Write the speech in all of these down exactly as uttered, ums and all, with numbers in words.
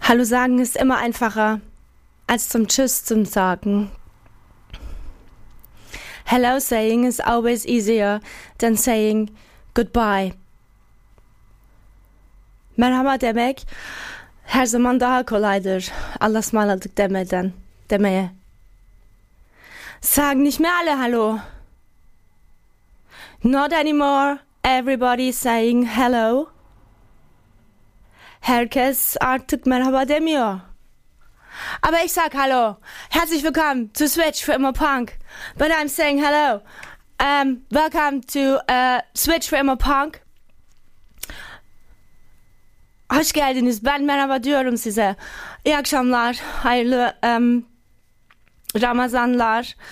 Hallo sagen ist immer einfacher, als zum Tschüss zu sagen. Hello saying is always easier than saying goodbye. Merhaba demek her zaman daha kolaydır. Allah'a ısmarladık demeden, demeye. Sagen nicht mehr alle Hallo. Not anymore. Everybody saying hello. Herkes artık merhaba demiyor. Aber ich sag Hallo. Herzlich willkommen zu Switch für immer Punk. But I'm saying hello. Um, welcome to uh, Switch for immer Punk. Hoş geldiniz. Ben merhaba diyorum size. İyi akşamlar. Hayırlı um, Ramazanlar.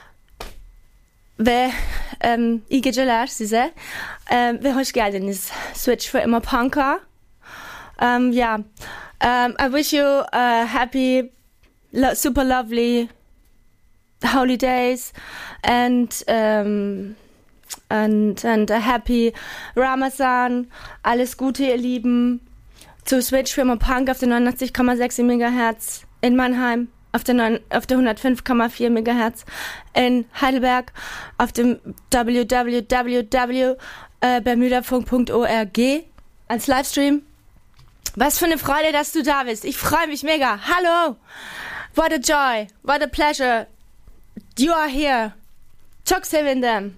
Ve um, iyi geceler size. Um, ve hoş geldiniz. Switch for immer Punk'a. Um, yeah. Um, I wish you a happy, lo- super lovely holidays and um, and and a happy Ramazan. Alles Gute, ihr Lieben. Zu Switch für immer Punk auf der neunundachtzig Komma sechs Megahertz in Mannheim, auf der, neun, auf der hundertfünf Komma vier Megahertz in Heidelberg, auf dem w w w punkt bermudafunk punkt org als Livestream. Was für eine Freude, dass du da bist. Ich freue mich mega. Hallo. What a joy. What a pleasure. You are here. Çok sevindim.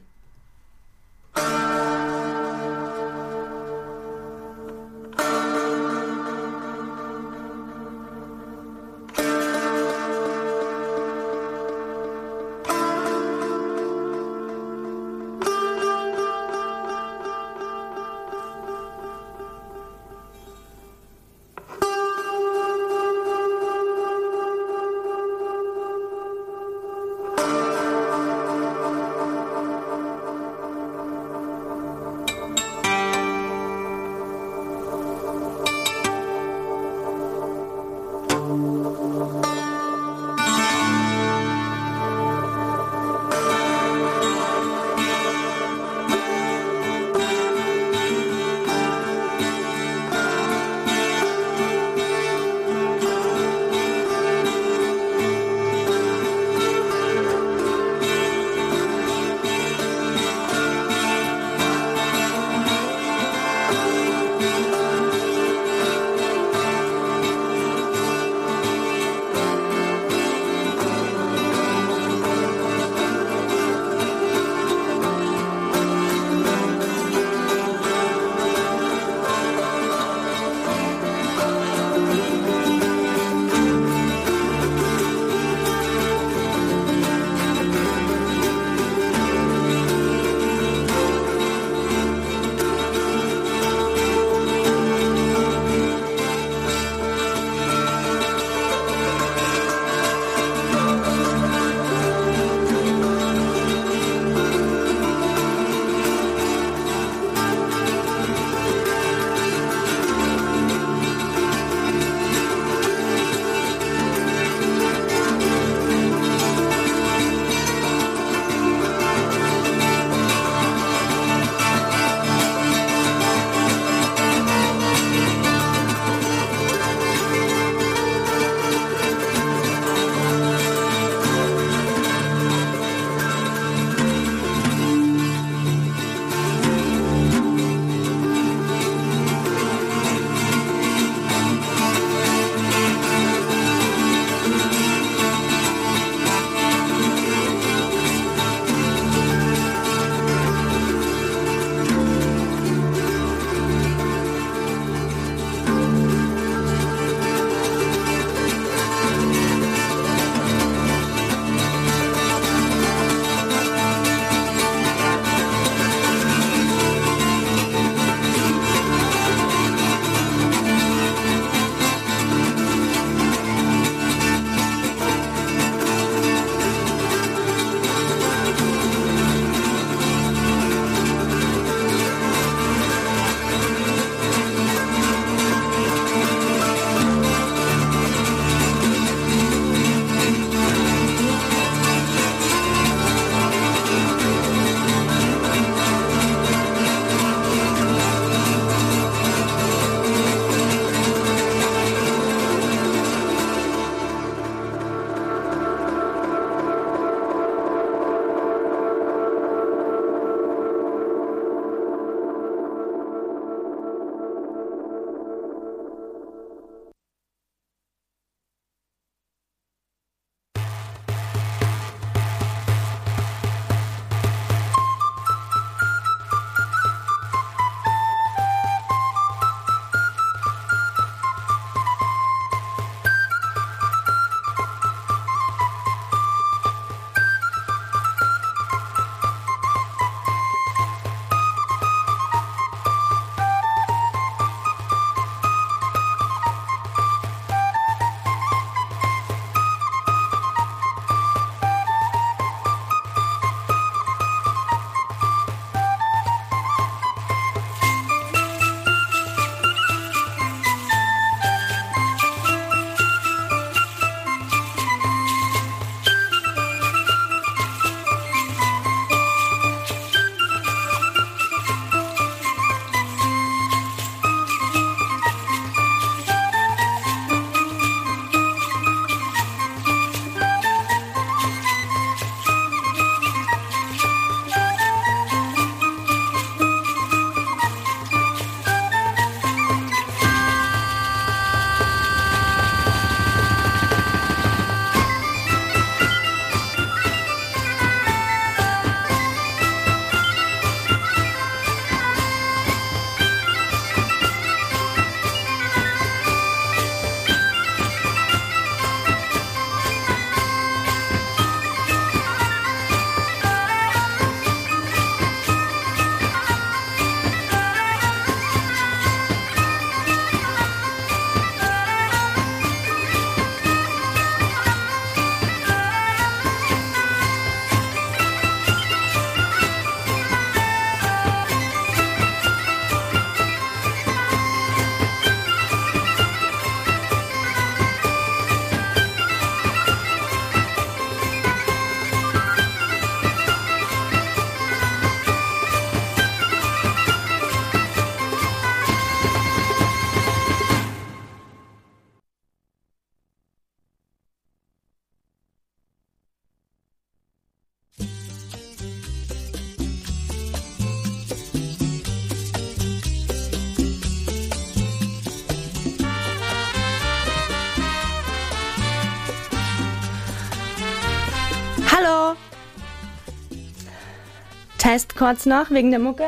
Test kurz noch, wegen der Mucke.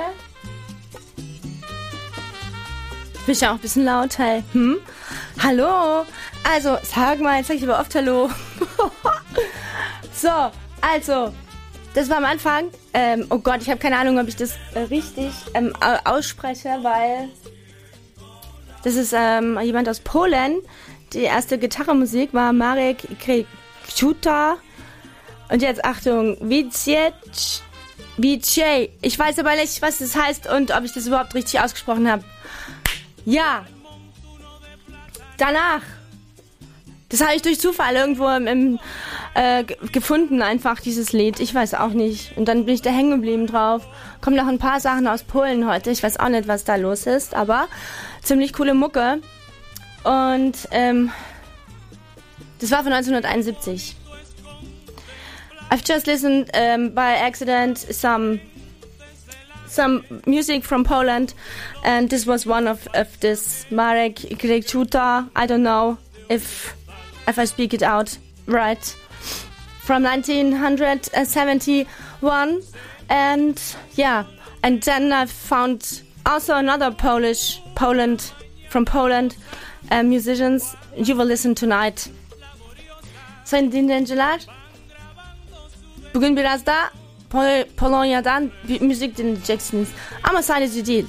Bin ich ja auch ein bisschen laut, hey. Hm? Hallo? Also, sag mal, jetzt sag ich aber oft Hallo. So, also, das war am Anfang. Ähm, oh Gott, ich habe keine Ahnung, ob ich das äh, richtig ähm, ausspreche, weil das ist ähm, jemand aus Polen. Die erste Gitarrenmusik war Marek Krejciuta. Und jetzt Achtung, Wojciech, Wojciech. Ich weiß aber nicht, was das heißt und ob ich das überhaupt richtig ausgesprochen habe. Ja. Danach. Das habe ich durch Zufall irgendwo im, im äh, g- gefunden, einfach dieses Lied. Ich weiß auch nicht. Und dann bin ich da hängen geblieben drauf. Kommen noch ein paar Sachen aus Polen heute. Ich weiß auch nicht, was da los ist, aber ziemlich coole Mucke. Und ähm, das war von neunzehnhunderteinundsiebzig. I've just listened um, by accident some some music from Poland, and this was one of, of this Marek Krejciuta. I don't know if if I speak it out right. From nineteen seventy-one, and yeah, and then I found also another Polish Poland from Poland uh, musicians. You will listen tonight. Sayın dinleyiciler, bugün biraz da Pol- Polonya'dan bir müzik dinleyeceksiniz. Ama sadece değil.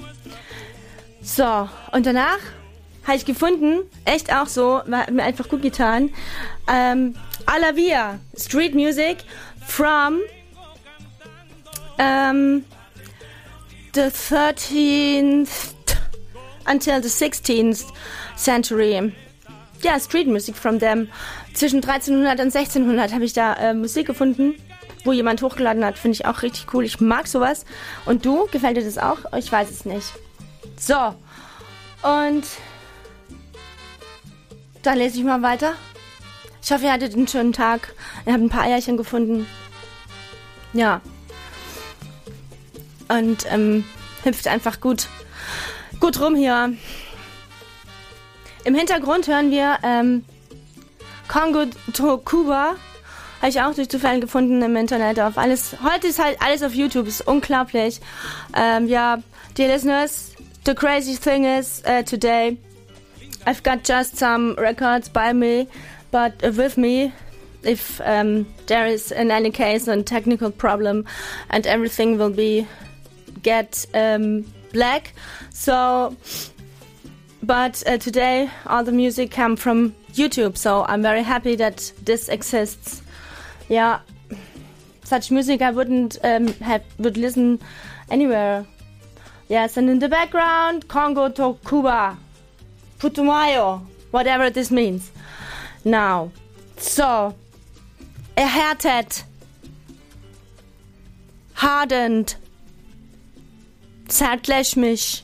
So, und danach habe ich gefunden, echt auch so, hat mir einfach gut getan, ähm, Alavia, Street Music from um, the thirteenth until the sixteenth century. Ja, Street Music from them. Zwischen dreizehnhundert und sechzehnhundert habe ich da äh, Musik gefunden, wo jemand hochgeladen hat. Finde ich auch richtig cool. Ich mag sowas. Und du? Gefällt dir das auch? Ich weiß es nicht. So. Und dann lese ich mal weiter. Ich hoffe, ihr hattet einen schönen Tag. Ihr habt ein paar Eierchen gefunden. Ja. Und ähm, hüpft einfach gut, gut rum hier. Im Hintergrund hören wir ähm, Congo to Cuba. Habe ich auch durch Zufall gefunden im Internet. Auf alles. Heute ist halt alles auf YouTube. Ist unglaublich. Ähm, ja, dear listeners, the crazy thing is uh, today I've got just some records by me, but uh, with me, if um, there is in any case a technical problem, and everything will be get um, black. So. But uh, today all the music came from YouTube, so I'm very happy that this exists. Yeah, such music I wouldn't um, have would listen anywhere. Yes, and in the background, Congo to Cuba, Putumayo, whatever this means. Now, so erhärtet, hardened, zerklech mich.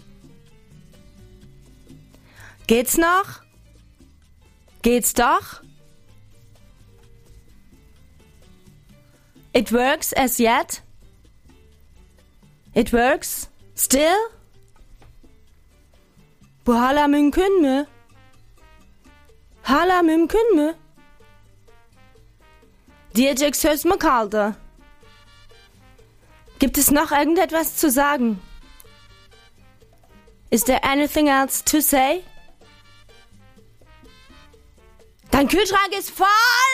Geht's noch? Geht's doch? It works as yet? It works? Still? Bu hala mümkün mü? Hala mümkün mü? Diyecek söz mü kaldı? Gibt es noch irgendetwas zu sagen? Is there anything else to say? Dein Kühlschrank ist voll!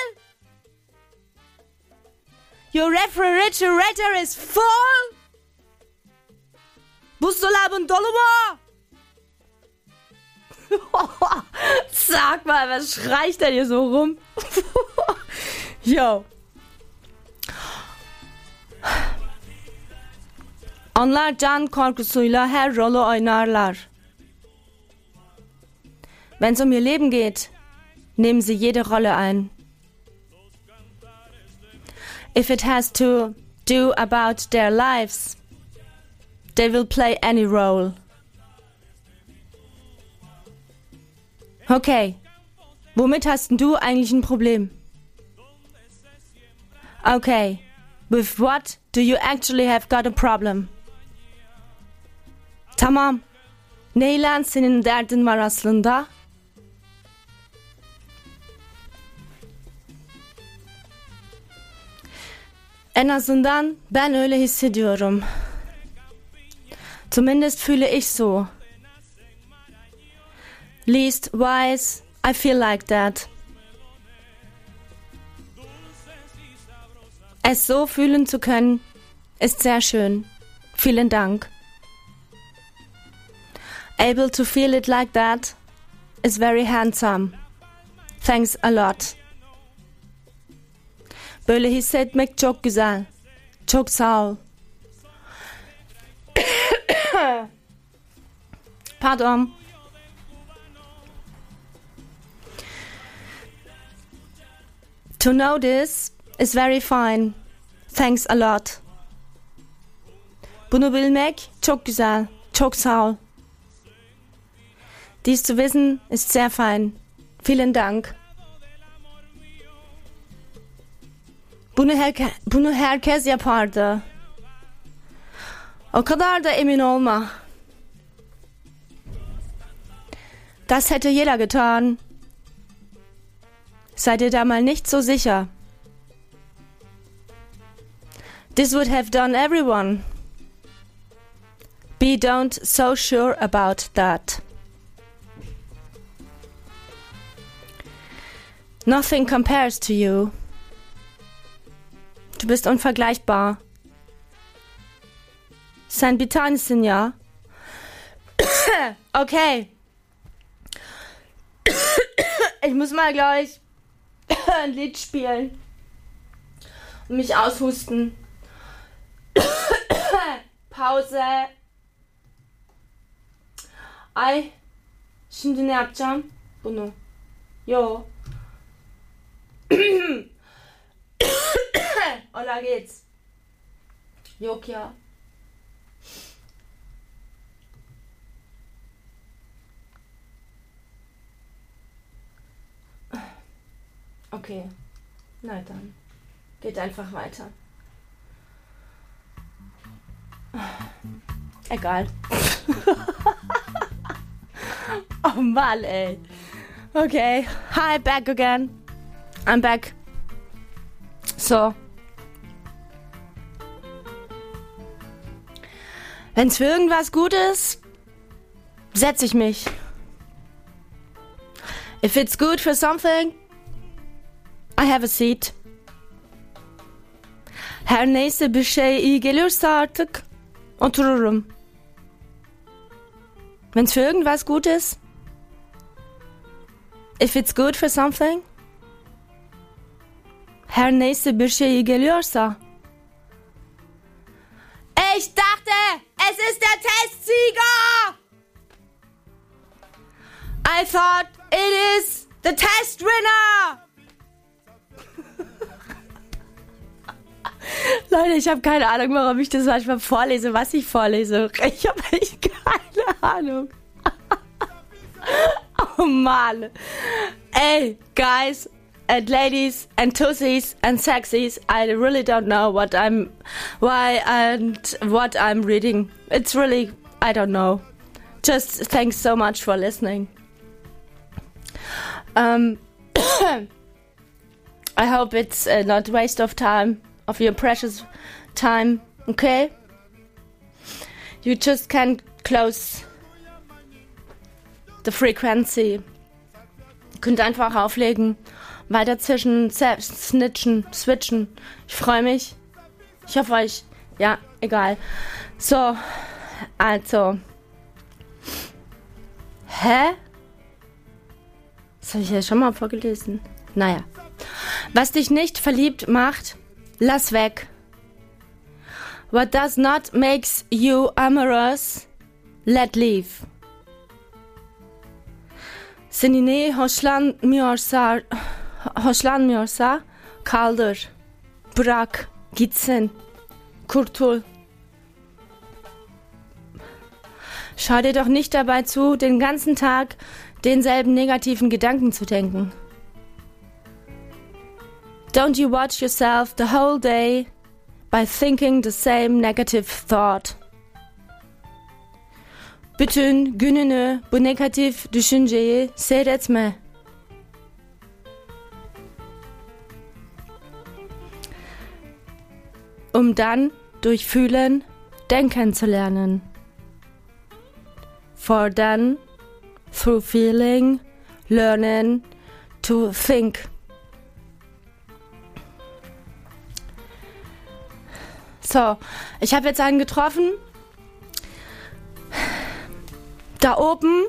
Your refrigerator is full! Buzdolabın dolu mu? Sag mal, was schreit denn hier so rum? Yo. Onlar can korkusuyla her rolü oynarlar. Wenn es um ihr Leben geht, nehmen sie jede Rolle ein. If it has to do about their lives, they will play any role. Okay, womit hast denn du eigentlich ein Problem? Okay, with what do you actually have got a problem? Tamam, neyle senin derdin var aslında? En azından ben öyle hissediyorum. Zumindest fühle ich so. Least wise, I feel like that. Es so fühlen zu können, ist sehr schön. Vielen Dank. Able to feel it like that is very handsome. Thanks a lot. Böyle hissetmek çok güzel. Çok sağ ol. Pardon. To know this is very fine. Thanks a lot. Bunu bilmek çok güzel. Çok sağ ol. Dies zu wissen ist sehr fein. Vielen Dank. Bunu, herke- bunu herkes yapardı. O kadar da emin olma. Das hätte jeder getan. Seid ihr da mal nicht so sicher. This would have done everyone. Be don't so sure about that. Nothing compares to you. Du bist unvergleichbar. Sen bir tanesin ya. Okay. Ich muss mal gleich ein Lied spielen und mich aushusten. Pause. Ay. Şimdi ne yapacağım? Bunu. Yo. Oder geht's? Yok ya. Okay. Na dann. Geht einfach weiter. Egal. Oh Mann, ey. Okay. Hi, back again. I'm back. So. Wenn's für irgendwas gut ist, setz ich mich. If it's good for something, I have a seat. Her neyse bir şey iyi geliyorsa artık otururum. Wenn's für irgendwas gut ist, if it's good for something, her neyse bir şey iyi geliyorsa. Ich dachte, es ist der Testsieger! I thought it is the test winner! Leute, ich habe keine Ahnung, warum ich das manchmal vorlese, was ich vorlese. Ich habe echt keine Ahnung. Oh Mann. Ey, guys and ladies and tussies and sexies, I really don't know what I'm, why and what I'm reading. It's really, I don't know. Just thanks so much for listening. Um, I hope it's uh, not a waste of time, of your precious time, okay? You just can't close the frequency. Könnt einfach auflegen, weiter zwischen, snitchen, switchen. Ich freue mich. Ich hoffe euch, ja, egal. So, also. Hä? Das habe ich ja schon mal vorgelesen. Naja. Was dich nicht verliebt macht, lass weg. What does not makes you amorous, let leave. Seni hoşlanmıyorsa, hoşlanmıyorsa kaldır. Bırak, gitsin. Kurtul. Schau dir doch nicht dabei zu, den ganzen Tag denselben negativen Gedanken zu denken. Don't you watch yourself the whole day by thinking the same negative thought. Bütün gününü bu negatif düşünceyi seyretme. um dann durch Fühlen denken zu lernen. For then, through feeling, learning to think. So, ich habe jetzt einen getroffen. Da oben.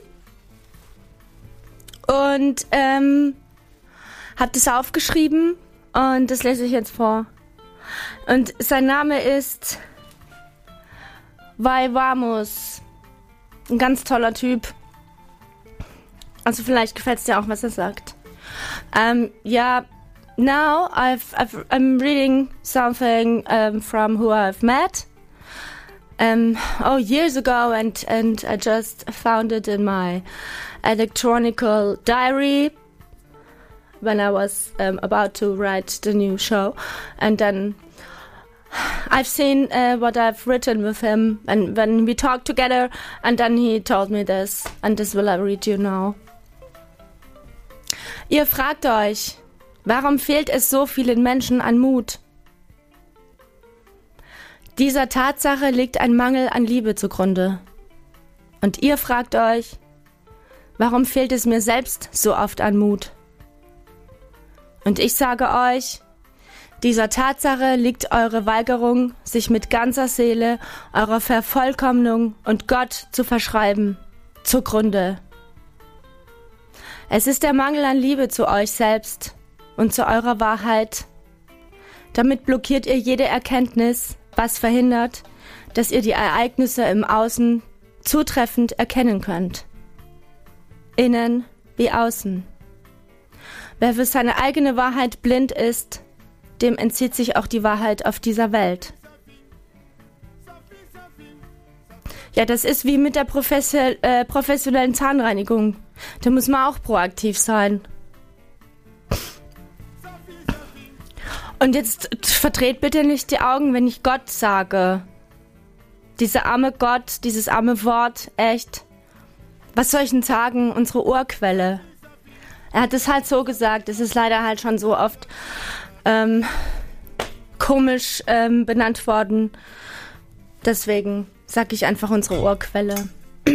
Und ähm, habe das aufgeschrieben und das lese ich jetzt vor. Und sein Name ist Vaivamus. Ein ganz toller Typ. Also vielleicht gefällt es dir auch, was er sagt. Um, yeah, now I've, I've, I'm reading something um, from who I've met. Um, oh, years ago, and, and I just found it in my electronical diary when I was um, about to write the new show. And then I've seen uh, what I've written with him, and when we talked together, and then he told me this, and this will I read you now. Ihr fragt euch, warum fehlt es so vielen Menschen an Mut? Dieser Tatsache liegt ein Mangel an Liebe zugrunde. Und ihr fragt euch, warum fehlt es mir selbst so oft an Mut? Und ich sage euch, dieser Tatsache liegt eure Weigerung, sich mit ganzer Seele eurer Vervollkommnung und Gott zu verschreiben, zugrunde. Es ist der Mangel an Liebe zu euch selbst und zu eurer Wahrheit. Damit blockiert ihr jede Erkenntnis, was verhindert, dass ihr die Ereignisse im Außen zutreffend erkennen könnt. Innen wie außen. Wer für seine eigene Wahrheit blind ist, dem entzieht sich auch die Wahrheit auf dieser Welt. Ja, das ist wie mit der Professe- äh, professionellen Zahnreinigung. Da muss man auch proaktiv sein. Und jetzt verdreht bitte nicht die Augen, wenn ich Gott sage. Dieser arme Gott, dieses arme Wort, echt. Was soll ich denn sagen? Unsere Urquelle. Er hat es halt so gesagt. Es ist leider halt schon so oft ähm, komisch ähm, benannt worden. Deswegen sage ich einfach unsere Urquelle.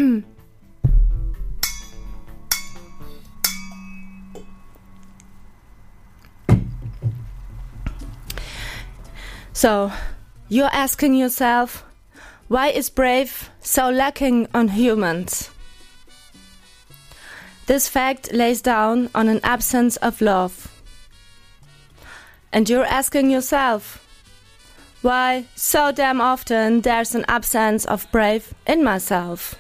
So, you're asking yourself, why is brave so lacking on humans? This fact lays down on an absence of love. And you're asking yourself, why so damn often there's an absence of brave in myself?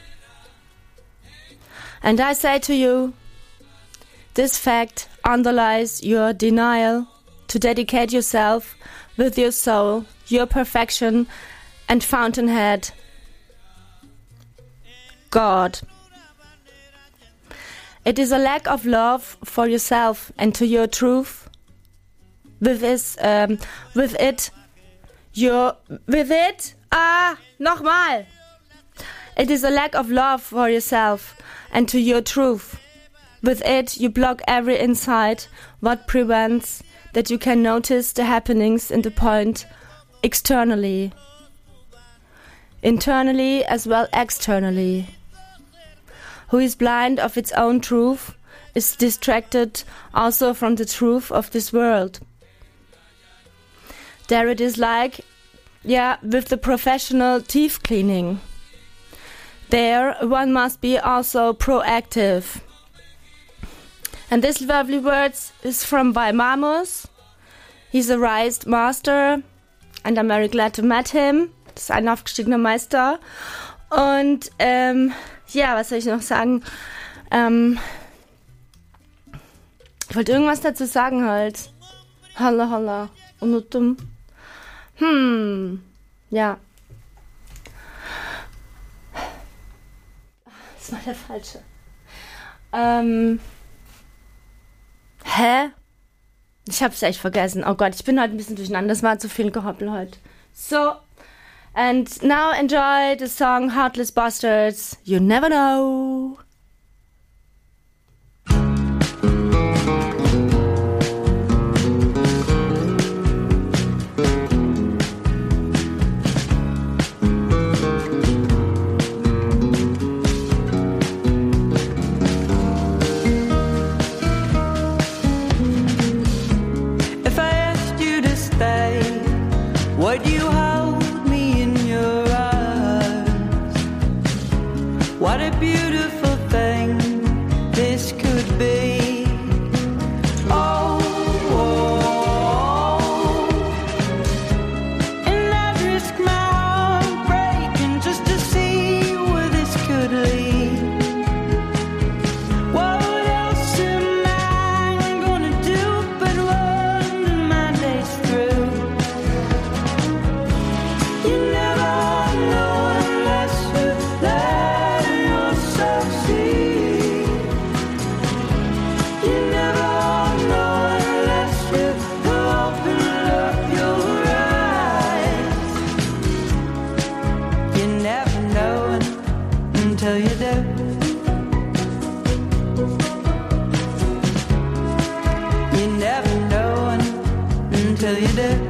And I say to you, this fact underlies your denial to dedicate yourself with your soul, your perfection and fountainhead, God. It is a lack of love for yourself and to your truth. With this, um, with it, your, with it, ah, nochmal. It is a lack of love for yourself and to your truth. With it, you block every insight, what prevents that you can notice the happenings in the point externally, internally as well externally. Who is blind of its own truth is distracted also from the truth of this world. There it is like, yeah, with the professional teeth cleaning. There one must be also proactive. And this lovely words is from Vaivamus. He's a raised master and I'm very glad to meet him. Das ist ein aufgestiegener Meister. Und ähm, ja, was soll ich noch sagen? Ähm, ich wollte irgendwas dazu sagen halt. Holla, holla. Unutum. Hm, ja. Das war der falsche. Ähm... Hä? Ich hab's echt vergessen. Oh Gott, ich bin heute ein bisschen durcheinander. Das war zu viel Gehoppel heute. So, and now enjoy the song Heartless Bastards. You never know. until you're dead.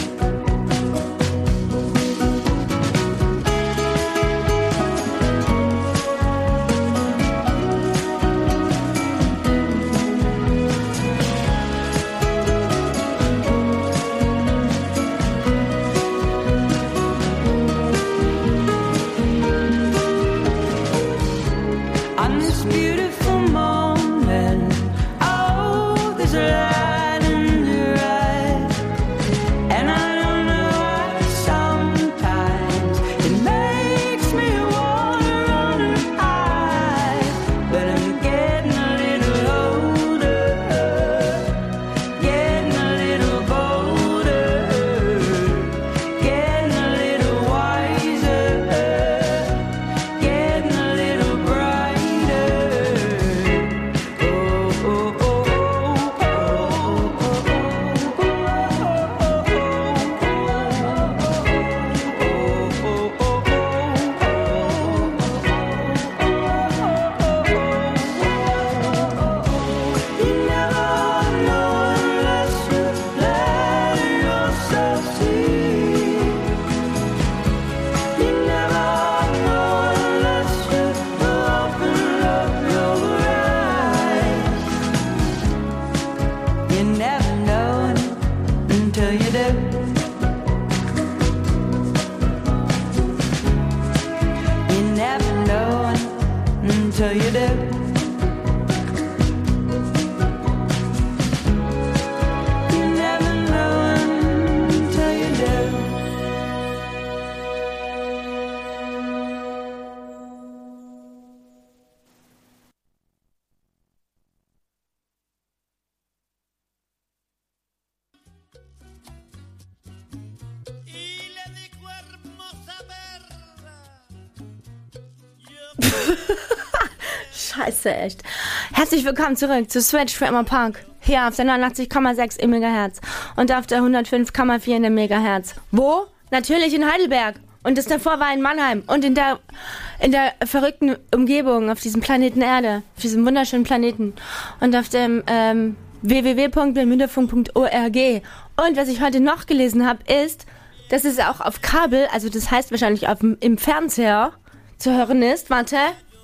Scheiße, echt. Herzlich willkommen zurück zu Switch für immer Punk. Hier auf der neunundachtzig Komma sechs im Megahertz und auf der hundertfünf Komma vier in der Megahertz. Wo? Natürlich in Heidelberg. Und das davor war in Mannheim und in der, in der verrückten Umgebung auf diesem Planeten Erde, auf diesem wunderschönen Planeten. Und auf dem ähm, w w w punkt bermuderfunk punkt org. Und was ich heute noch gelesen habe, ist, dass es auch auf Kabel, also das heißt wahrscheinlich auf, im Fernseher zu hören ist. Warte.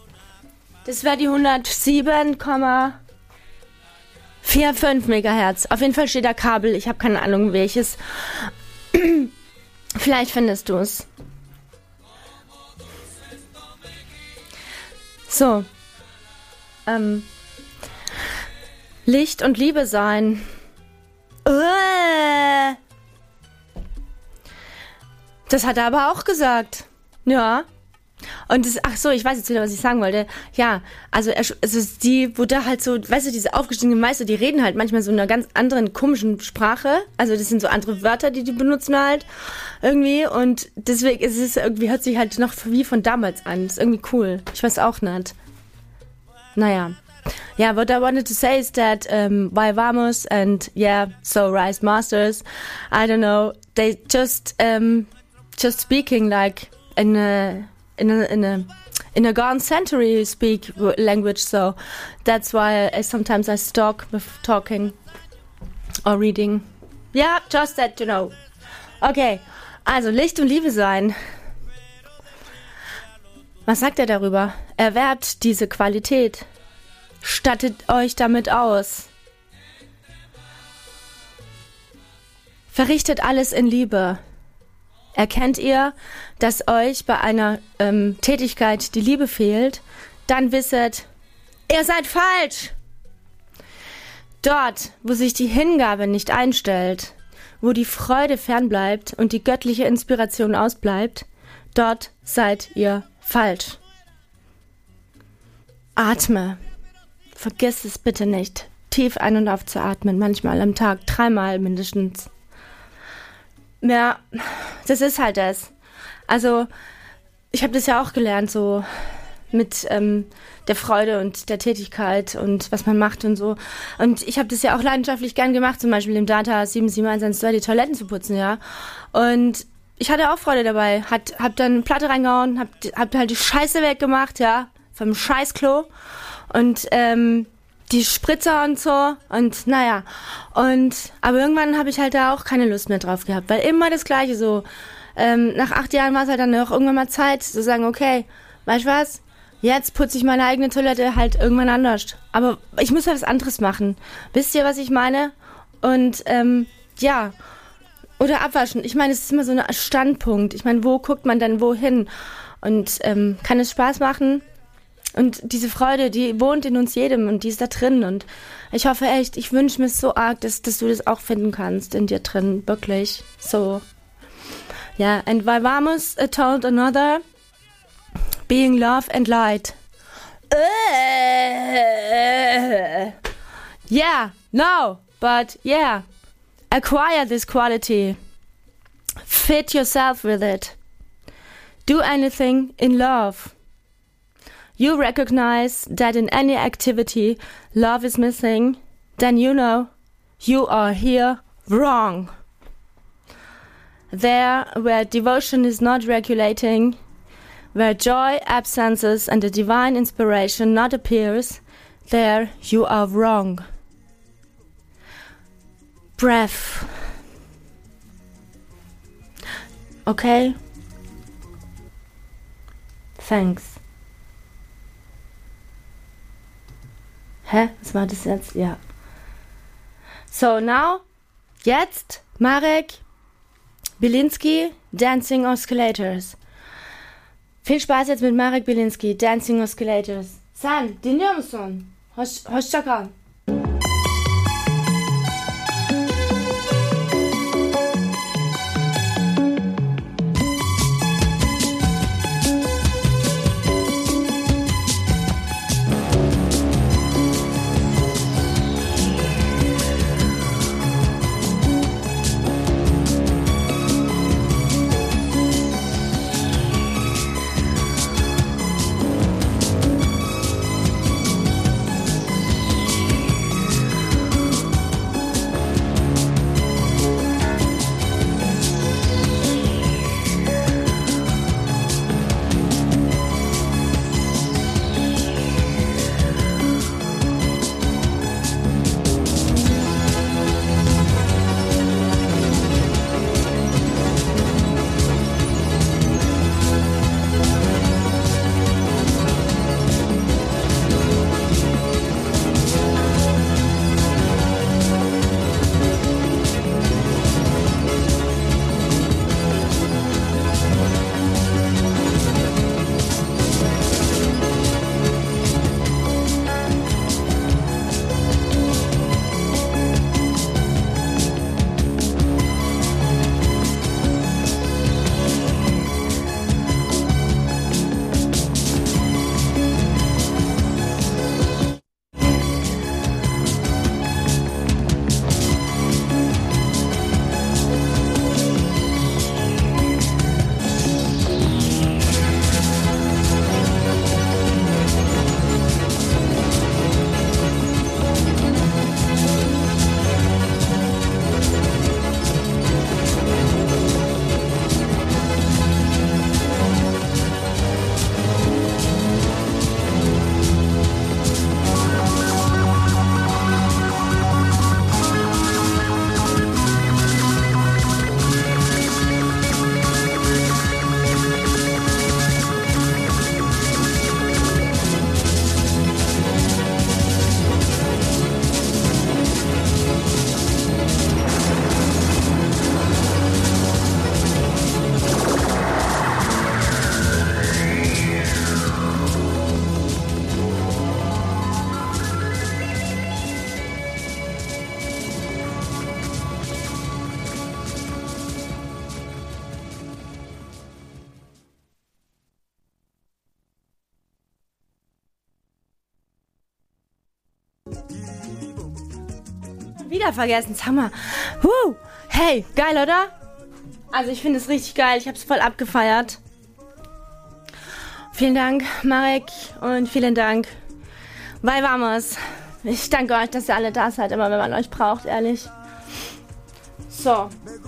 Das wäre die hundertsieben Komma fünfundvierzig Megahertz. Auf jeden Fall steht da Kabel. Ich habe keine Ahnung welches. Vielleicht findest du es. So. Ähm. Licht und Liebe sein. Uh. Das hat er aber auch gesagt. Ja. Und das, ach so, ich weiß jetzt wieder, was ich sagen wollte. Ja, also, er, also die wurde halt so, weißt du, diese aufgestiegenen Meister, die reden halt manchmal so in einer ganz anderen komischen Sprache. Also das sind so andere Wörter, die die benutzen halt irgendwie. Und deswegen ist es irgendwie, hört sich halt noch wie von damals an. Ist irgendwie cool. Ich weiß auch nicht. Naja. Yeah, what I wanted to say is that um, why vamos and yeah, so Rise Masters, I don't know, they just um, just speaking like in a in a in a in a gone century speak language, so that's why I sometimes I stalk with talking or reading. Yeah, just that, you know. Okay, also Licht und Liebe sein. Was sagt er darüber? Erwerbt diese Qualität. Stattet euch damit aus. Verrichtet alles in Liebe. Erkennt ihr, dass euch bei einer ähm, Tätigkeit die Liebe fehlt, dann wisset, ihr seid falsch. Dort, wo sich die Hingabe nicht einstellt, wo die Freude fernbleibt und die göttliche Inspiration ausbleibt, dort seid ihr falsch. Atme. Vergiss es bitte nicht, tief ein- und aufzuatmen, manchmal am Tag, dreimal mindestens. Ja, das ist halt das. Also, ich habe das ja auch gelernt, so mit ähm, der Freude und der Tätigkeit und was man macht und so. Und ich habe das ja auch leidenschaftlich gern gemacht, zum Beispiel im Data sieben sieben eins eins zwei die Toiletten zu putzen, ja. Und ich hatte auch Freude dabei, hat, hab dann eine Platte reingehauen, hab, hab halt die Scheiße weggemacht, ja, vom Scheißklo. Und ähm, die Spritzer und so und naja. Und, aber irgendwann habe ich halt da auch keine Lust mehr drauf gehabt, weil immer das Gleiche so. Ähm, nach acht Jahren war es halt dann auch irgendwann mal Zeit zu sagen, okay, weißt du was? Jetzt putze ich meine eigene Toilette halt irgendwann anders. Aber ich muss halt was anderes machen. Wisst ihr, was ich meine? Und, ähm, ja. Oder abwaschen. Ich meine, es ist immer so ein Standpunkt. Ich meine, wo guckt man dann wohin? Und, ähm, kann es Spaß machen? Und diese Freude, die wohnt in uns jedem und die ist da drin. Und ich hoffe echt, ich wünsche mir so arg, dass, dass du das auch finden kannst in dir drin. Wirklich. So. Yeah, and Vivamos uh, told another, being love and light. Uh, yeah, no, but yeah, acquire this quality. Fit yourself with it. Do anything in love. You recognize that in any activity love is missing, then you know you are here wrong. There, where devotion is not regulating, where joy absences and a divine inspiration not appears, there you are wrong. Breath. Okay? Thanks. Hä? Was war das jetzt? Ja. So, now, jetzt, Marek Bilinski, Dancing Oscillators. Viel Spaß jetzt mit Marek Bilinski, Dancing Oscillators. Sen, dinliyor musun? Hoş, hoşça kal. Wieder vergessen, sag mal. Woo. Hey, geil, oder? Also ich finde es richtig geil, ich habe es voll abgefeiert. Vielen Dank, Marek, und vielen Dank, Vivamos. Ich danke euch, dass ihr alle da seid, immer wenn man euch braucht, ehrlich. So.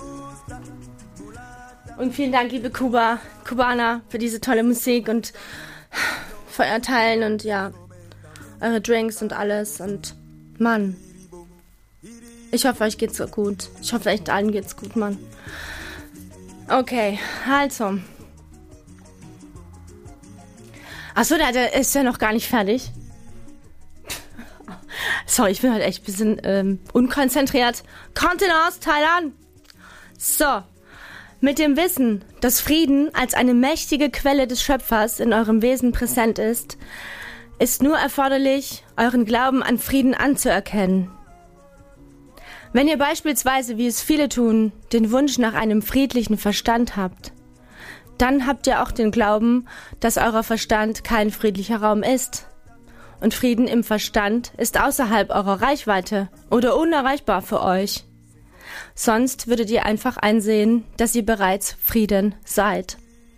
Und vielen Dank, liebe Kuba, Kubaner, für diese tolle Musik und Feuer teilen und ja. eure Drinks und alles. Und Mann, ich hoffe, euch geht's so gut. Ich hoffe, echt allen geht's gut, Mann. Okay, also. Achso, der, der ist ja noch gar nicht fertig. Sorry, ich bin halt echt ein bisschen ähm, unkonzentriert. Kontenance, Thailand! So. Mit dem Wissen, dass Frieden als eine mächtige Quelle des Schöpfers in eurem Wesen präsent ist, ist nur erforderlich, euren Glauben an Frieden anzuerkennen. Wenn ihr beispielsweise, wie es viele tun, den Wunsch nach einem friedlichen Verstand habt, dann habt ihr auch den Glauben, dass euer Verstand kein friedlicher Raum ist. Und Frieden im Verstand ist außerhalb eurer Reichweite oder unerreichbar für euch. Sonst würdet ihr einfach einsehen, dass ihr bereits Frieden seid.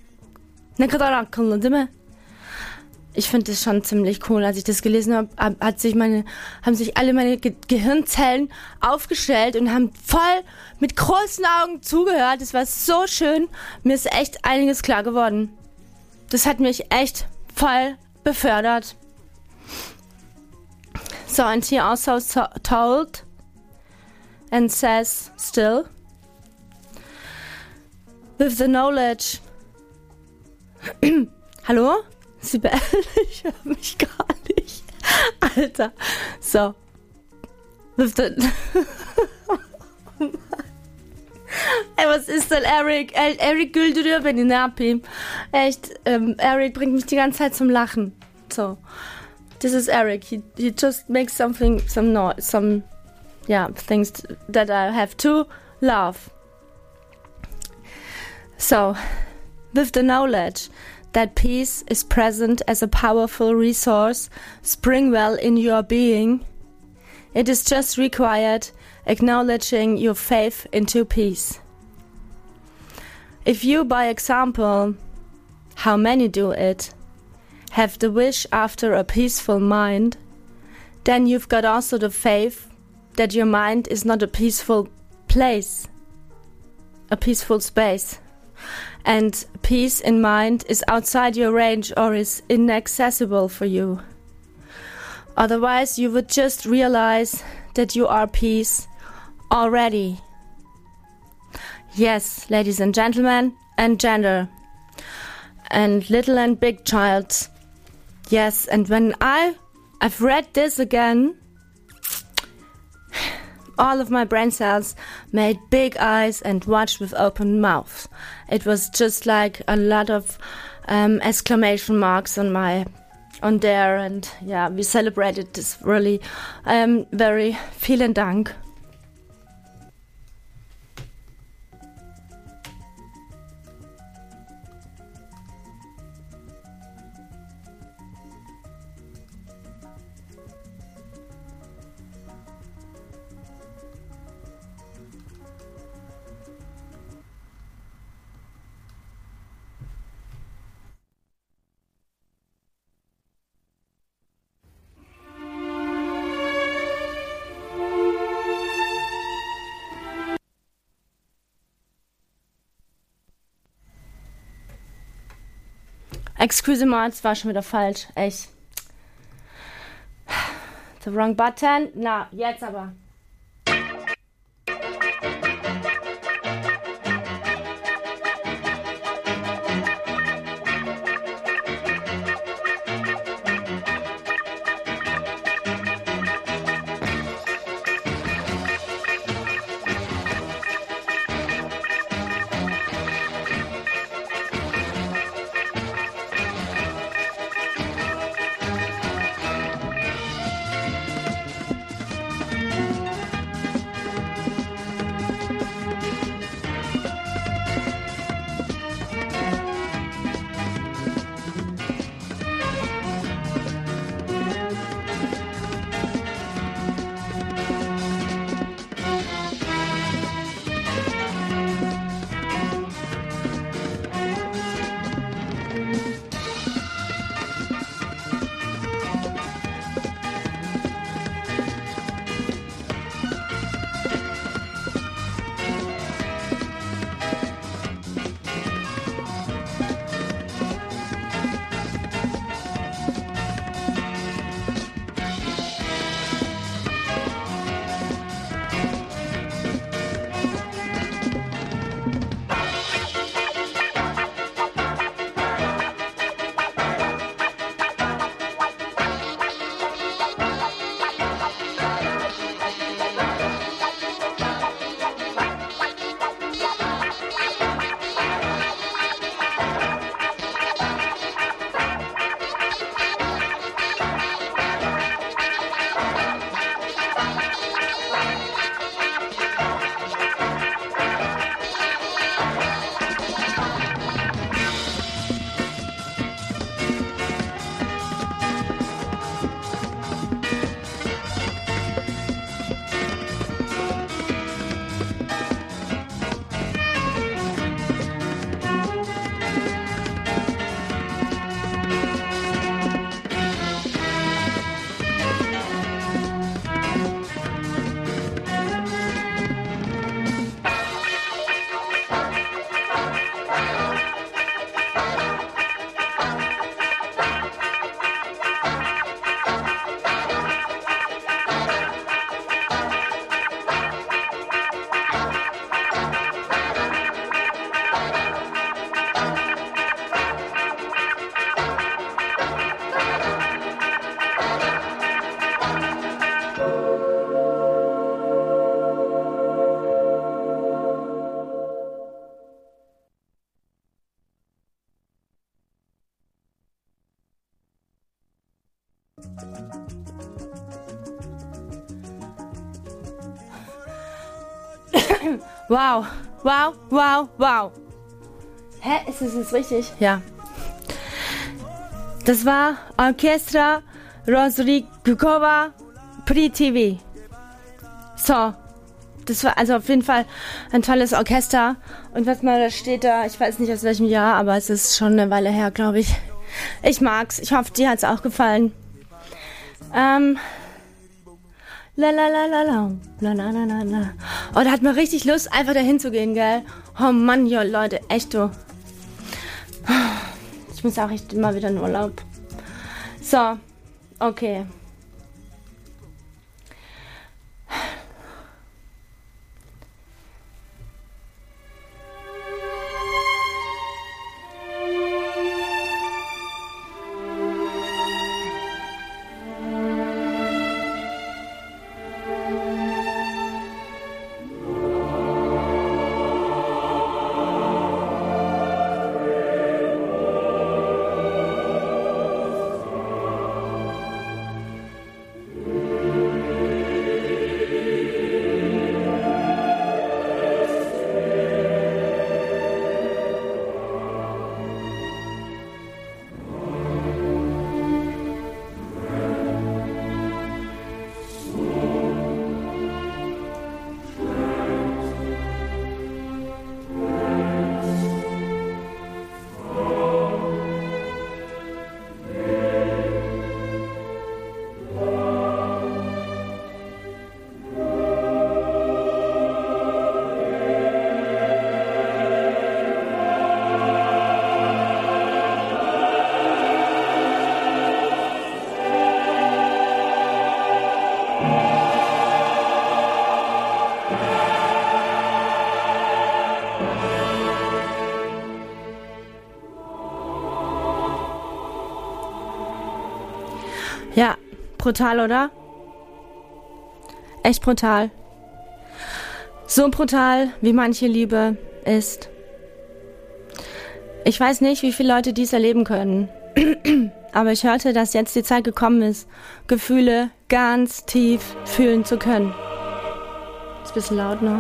Ich finde das schon ziemlich cool. Als ich das gelesen habe, hat sich meine, haben sich alle meine Ge- Gehirnzellen aufgestellt und haben voll mit großen Augen zugehört. Das war so schön. Mir ist echt einiges klar geworden. Das hat mich echt voll befördert. So, and he also so told and says still, with the knowledge. Hallo? Sibel, ich höre mich gar nicht. Alter. So. With the Ey, was ist denn Eric? Ey, Eric güldürüyor beni, ne yapayım? Echt, ähm, Eric bringt mich die ganze Zeit zum Lachen. So. This is Eric. He, he just makes something, some noise, some, yeah, things that I have to laugh. So, with the knowledge that peace is present as a powerful resource spring well in your being, it is just required acknowledging your faith into peace. If you, by example, how many do it, have the wish after a peaceful mind, then you've got also the faith that your mind is not a peaceful place, a peaceful space. And peace in mind is outside your range or is inaccessible for you. Otherwise, you would just realize that you are peace already. Yes, ladies and gentlemen, and gender, and little and big child. Yes, and when I, I've read this again, all of my brain cells made big eyes and watched with open mouths. It was just like a lot of um, exclamation marks on my, on there, and yeah, we celebrated this really um, very. Vielen Dank. Excuse me, das war schon wieder falsch. Echt. The wrong button. Na, jetzt aber. Wow, wow, wow, wow. Hä, ist das jetzt richtig? Ja. Das war Orchestra Rozrikova Pri T V. So. Das war also auf jeden Fall ein tolles Orchester. Und was mal da steht da, ich weiß nicht aus welchem Jahr, aber es ist schon eine Weile her, glaube ich. Ich mag's. Ich hoffe, dir hat's auch gefallen. Ähm. La la la la la. La la la la la. Oh, da hat man richtig Lust, einfach dahin zu gehen, gell? Oh Mann, ja, Leute, echt du. Ich muss auch echt immer wieder in Urlaub. So, okay. Ja, brutal, oder? Echt brutal. So brutal, wie manche Liebe ist. Ich weiß nicht, wie viele Leute dies erleben können. Aber ich hörte, dass jetzt die Zeit gekommen ist, Gefühle ganz tief fühlen zu können. Ist ein bisschen laut noch.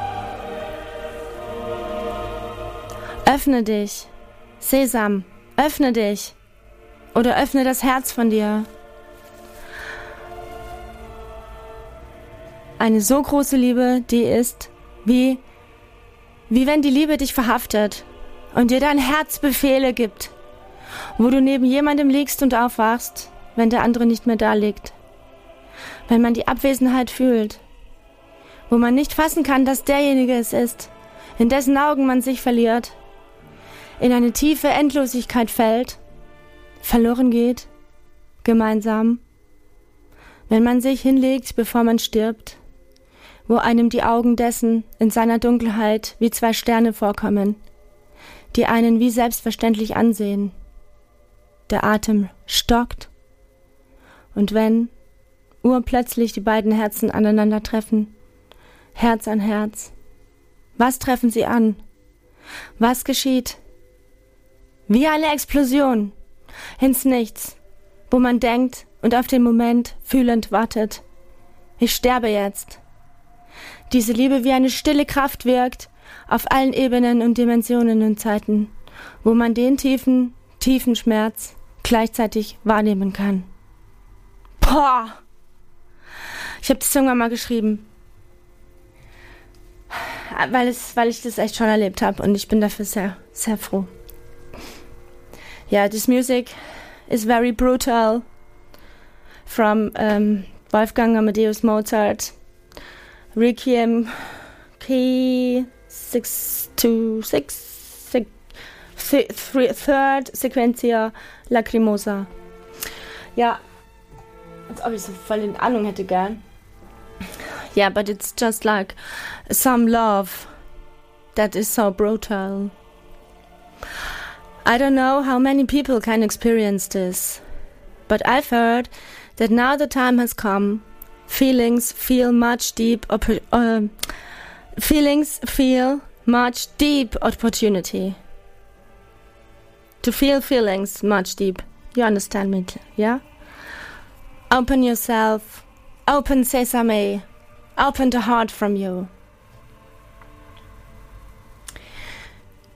Öffne dich. Sesam, öffne dich. Oder öffne das Herz von dir. Eine so große Liebe, die ist wie, wie wenn die Liebe dich verhaftet und dir dein Herz Befehle gibt, wo du neben jemandem liegst und aufwachst, wenn der andere nicht mehr da liegt. Wenn man die Abwesenheit fühlt, wo man nicht fassen kann, dass derjenige es ist, in dessen Augen man sich verliert, in eine tiefe Endlosigkeit fällt, verloren geht, gemeinsam, wenn man sich hinlegt, bevor man stirbt, wo einem die Augen dessen in seiner Dunkelheit wie zwei Sterne vorkommen, die einen wie selbstverständlich ansehen. Der Atem stockt und wenn urplötzlich die beiden Herzen aneinandertreffen, Herz an Herz, was treffen sie an? Was geschieht? Wie eine Explosion, ins Nichts, wo man denkt und auf den Moment fühlend wartet. Ich sterbe jetzt. Diese Liebe wie eine stille Kraft wirkt, auf allen Ebenen und Dimensionen und Zeiten, wo man den tiefen, tiefen Schmerz gleichzeitig wahrnehmen kann. Boah! Ich habe das irgendwann mal geschrieben, weil, es, weil ich das echt schon erlebt habe und ich bin dafür sehr, sehr froh. Yeah, this music is very brutal from um, Wolfgang Amadeus Mozart. Requiem, key six to six, six th- th- third Sequentia Lacrimosa. Ja, als ob ich so voll in Ahnung hätte gern. Yeah, but it's just like some love that is so brutal. I don't know how many people can experience this, but I've heard that now the time has come. Feelings feel much deep. Opp- uh, feelings feel much deep opportunity. To feel feelings much deep. You understand me? Yeah. Open yourself. Open sesame. Open the heart from you.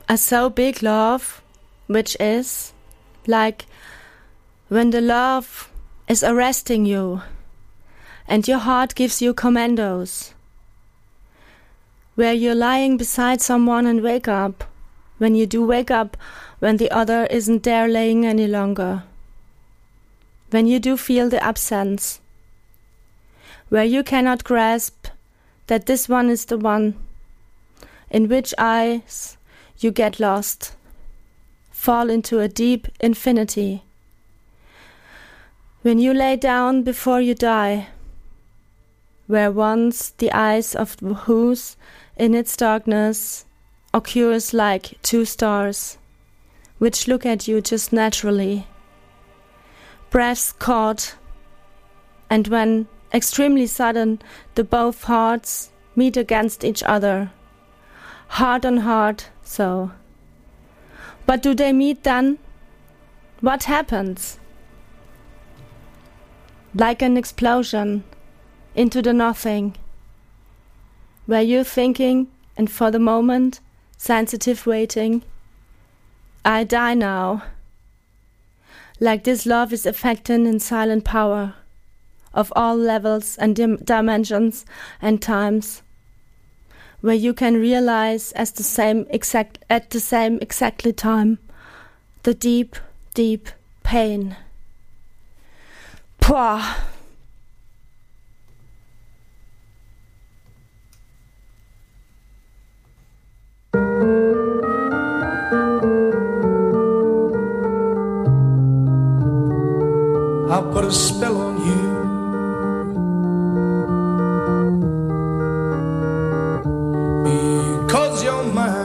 a so big love, which is like when the love is arresting you and your heart gives you commandos, where you're lying beside someone and wake up, when you do wake up, when the other isn't there laying any longer, when you do feel the absence, where you cannot grasp that this one is the one, in which eyes you get lost, fall into a deep infinity. When you lay down before you die, where once the eyes of whose in its darkness occurs like two stars, which look at you just naturally, breaths caught, and when extremely sudden the both hearts meet against each other, heart on heart, so. But do they meet then? What happens? Like an explosion into the nothing, where you're thinking, and for the moment, sensitive waiting, I die now. Like this love is affecting in silent power of all levels and dim- dimensions and times, where you can realize as the same exact at the same exactly time the deep, deep pain. Pwah. I'll put a spell on you. Because you're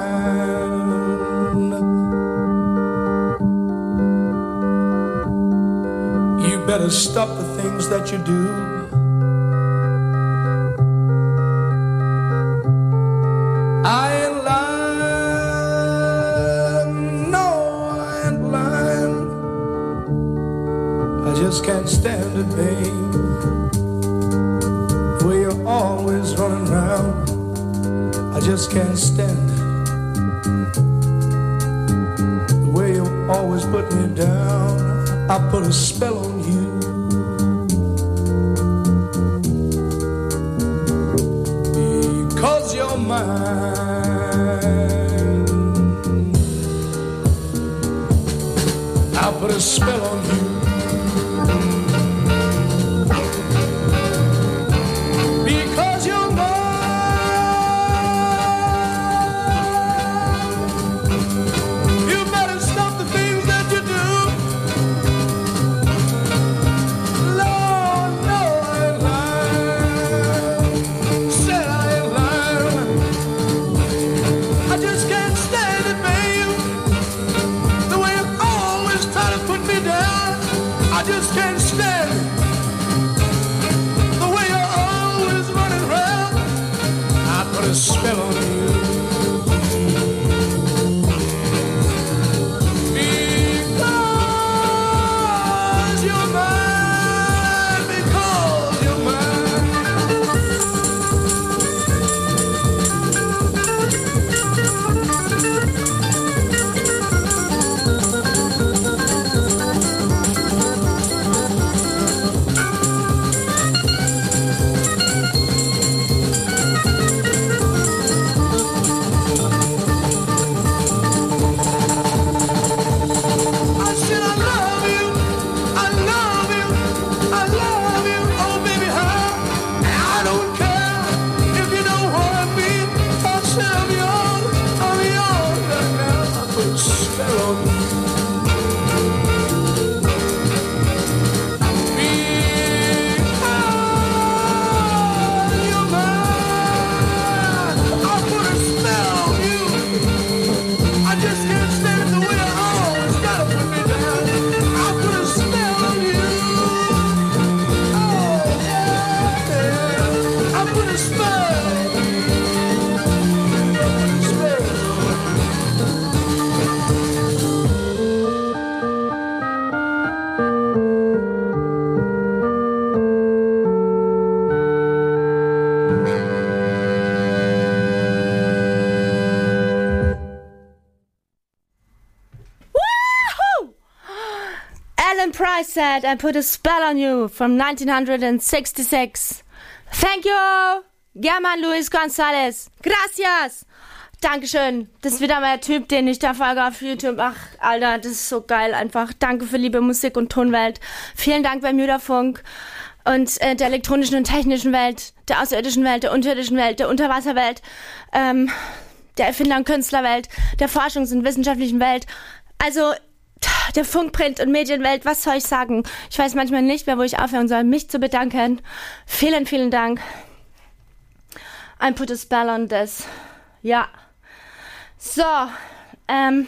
mine. You better stop the things that you do. I ain't lying. No, I ain't lying. I just can't stand it, babe. The way you're always running around, I just can't stand it. The way you always put me down, I put a spell on you. Because you're mine, I put a spell on you. I just can't stand it. The way you're always running around, I put a spell on you. Because you're mine, because you're said I put a spell on you from nineteen sixty-six. Thank you! German Luis González. Gracias! Dankeschön. Das ist wieder mal der Typ, den ich da folge auf YouTube. Ach, Alter, das ist so geil einfach. Danke für liebe Musik- und Tonwelt. Vielen Dank beim Judafunk und äh, der elektronischen und technischen Welt, der außerirdischen Welt, der unterirdischen Welt, der Unterwasserwelt, ähm, der Erfinder- und Künstlerwelt, der Forschungs- und wissenschaftlichen Welt. Also der Funk-, Print- und Medienwelt, was soll ich sagen? Ich weiß manchmal nicht mehr, wo ich aufhören soll, mich zu bedanken. Vielen, vielen Dank. I put a spell on this. Ja. So, ähm,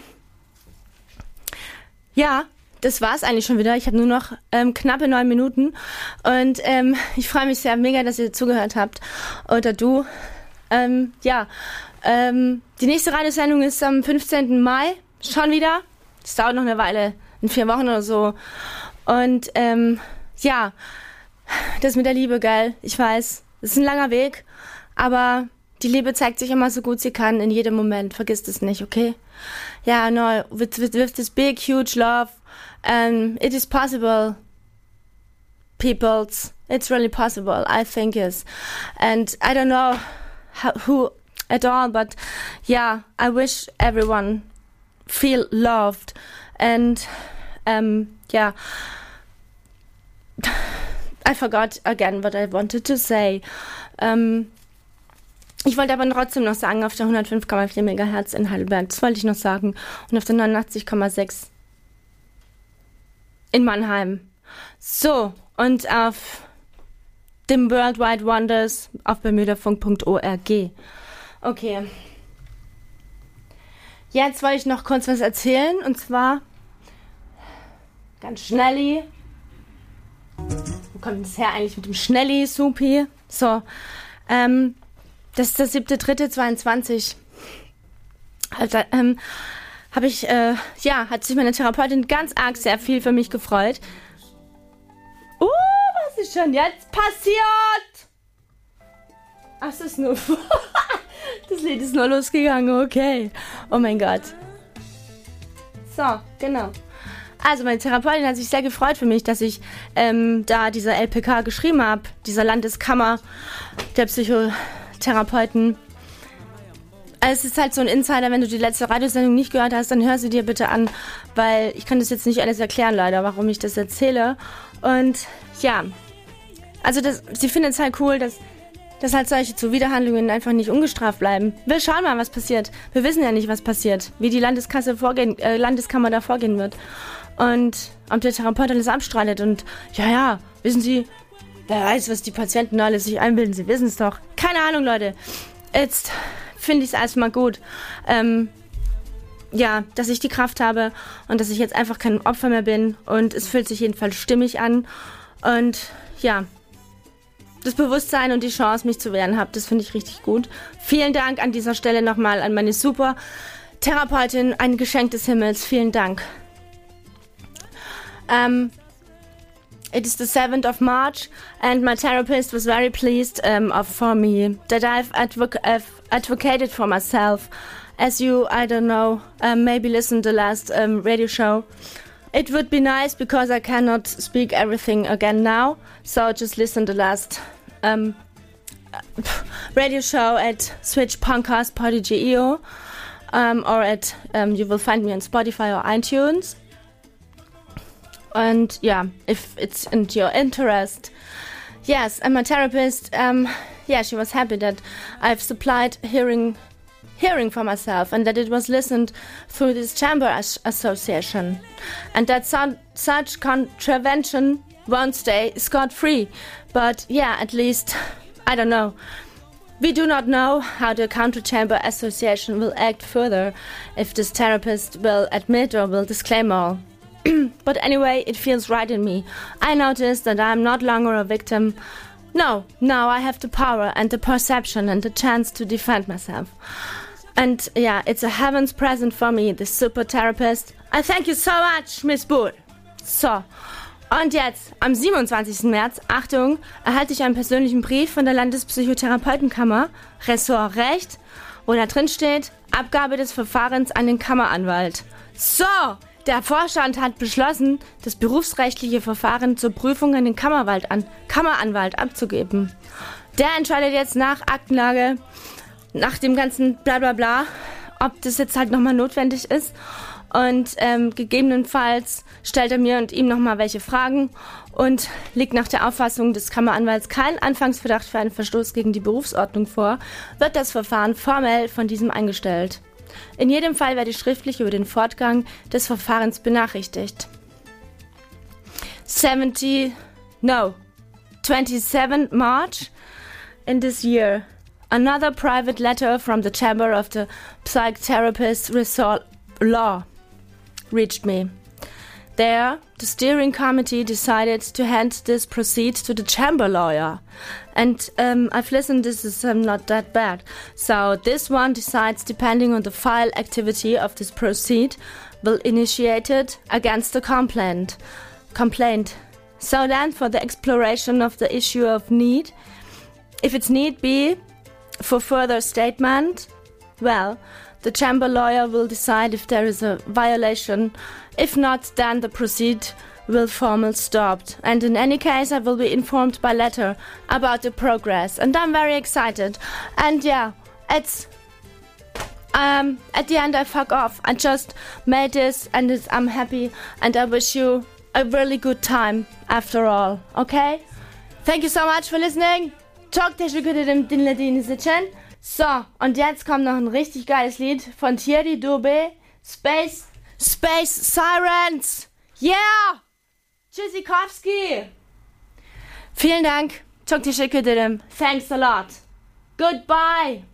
ja, das war's eigentlich schon wieder. Ich habe nur noch ähm, knappe neun Minuten und ähm, ich freue mich sehr mega, dass ihr zugehört habt. Oder du. Ähm, ja, ähm, die nächste Radiosendung ist am fünfzehnten Mai. Schon wieder. Es dauert noch eine Weile, in vier Wochen oder so. Und ähm, ja, das mit der Liebe, geil. Ich weiß, es ist ein langer Weg, aber die Liebe zeigt sich immer so gut sie kann, in jedem Moment. Vergiss es nicht, okay? Ja, no, with, with, with this big, huge love, um, it is possible, peoples. It's really possible, I think is. And I don't know how, who at all, but yeah, I wish everyone feel loved. And um, yeah, I forgot again what I wanted to say. Um, Ich wollte aber trotzdem noch sagen, auf der hundertfünf Komma vier Megahertz in Heidelberg, das wollte ich noch sagen, und auf der neunundachtzig Komma sechs in Mannheim. So, und auf dem World Wide Wonders auf bermudafunk punkt org. Okay. Jetzt wollte ich noch kurz was erzählen, und zwar ganz schnelli. Wo kommt das her eigentlich mit dem Schnelli, Supi? So, ähm, das ist der siebte dritte zweiundzwanzig. Also, ähm, habe ich, äh, ja, hat sich meine Therapeutin ganz arg sehr viel für mich gefreut. Uh, was ist schon jetzt passiert? Ach, das ist nur, das Lied ist nur losgegangen, okay. Oh mein Gott. So, genau. Also, meine Therapeutin hat sich sehr gefreut für mich, dass ich ähm, da dieser L P K geschrieben habe, dieser Landeskammer der Psychotherapeuten. Es ist halt so ein Insider, wenn du die letzte Radiosendung nicht gehört hast, dann hör sie dir bitte an, weil ich kann das jetzt nicht alles erklären leider, warum ich das erzähle. Und ja, also das, sie findet es halt cool, dass, dass halt solche Zuwiderhandlungen einfach nicht ungestraft bleiben. Wir schauen mal, was passiert. Wir wissen ja nicht, was passiert, wie die Landeskasse vorgehen, äh, Landeskammer da vorgehen wird. Und ob der Therapeut alles abstreitet. Und ja, ja, wissen Sie, wer weiß, was die Patienten alles sich einbilden, sie wissen es doch. Keine Ahnung, Leute. Jetzt finde ich es erstmal gut, ähm, ja, dass ich die Kraft habe und dass ich jetzt einfach kein Opfer mehr bin und es fühlt sich jedenfalls stimmig an und ja, das Bewusstsein und die Chance, mich zu wehren habe, das finde ich richtig gut. Vielen Dank an dieser Stelle nochmal an meine super Therapeutin, ein Geschenk des Himmels, vielen Dank. Um, It is the seventh of March, and my therapist was very pleased um, of, for me that I've, advoc- I've advocated for myself. As you, I don't know, um, maybe listened to the last um, radio show. It would be nice because I cannot speak everything again now, so just listen to the last um, radio show at Switch Podcast Podigy dot I O, um, or at um, you will find me on Spotify or iTunes. And yeah, if it's in your interest. Yes, I'm a therapist. Um, yeah, she was happy that I've supplied hearing hearing for myself and that it was listened through this chamber as- association. And that so- such contravention won't stay scot-free. But yeah, at least, I don't know. We do not know how the Counter Chamber Association will act further, if this therapist will admit or will disclaim all. But anyway, it feels right in me. I notice that I'm not longer a victim. No, now I have the power and the perception and the chance to defend myself. And yeah, it's a heaven's present for me, this super therapist. I thank you so much, Miss Bull. So, und jetzt, am siebenundzwanzigsten März, Achtung, erhalte ich einen persönlichen Brief von der Landespsychotherapeutenkammer, Ressort Recht, wo da drin steht, Abgabe des Verfahrens an den Kammeranwalt. So, Der Vorstand hat beschlossen, das berufsrechtliche Verfahren zur Prüfung an den Kammerwald an, Kammeranwalt abzugeben. Der entscheidet jetzt nach Aktenlage, nach dem ganzen Blablabla, ob das jetzt halt nochmal notwendig ist. Und ähm, gegebenenfalls stellt er mir und ihm nochmal welche Fragen und legt nach der Auffassung des Kammeranwalts keinen Anfangsverdacht für einen Verstoß gegen die Berufsordnung vor, wird das Verfahren formell von diesem eingestellt. In jedem Fall werde ich schriftlich über den Fortgang des Verfahrens benachrichtigt. seventy, no, twenty-seventh March in this year, another private letter from the Chamber of the Psychotherapist Resort Law reached me. There, the steering committee decided to hand this proceed to the chamber lawyer. And um, I've listened, this is um, not that bad. So this one decides, depending on the file activity of this proceed, will initiate it against the complaint. complaint. So then, for the exploration of the issue of need, if it's need be for further statement, well, the chamber lawyer will decide if there is a violation. If not, then the proceed will formal stopped. And in any case, I will be informed by letter about the progress. And I'm very excited. And yeah, it's um at the end I fuck off. I just made this and it's, I'm happy. And I wish you a really good time after all. Okay? Thank you so much for listening. Talk to you. So, und jetzt kommt noch ein richtig geiles Lied von Thierry Dubé. Space, Space Sirens. Yeah! Tschüssikowski. Vielen Dank. Talk to you. Thanks a lot. Goodbye.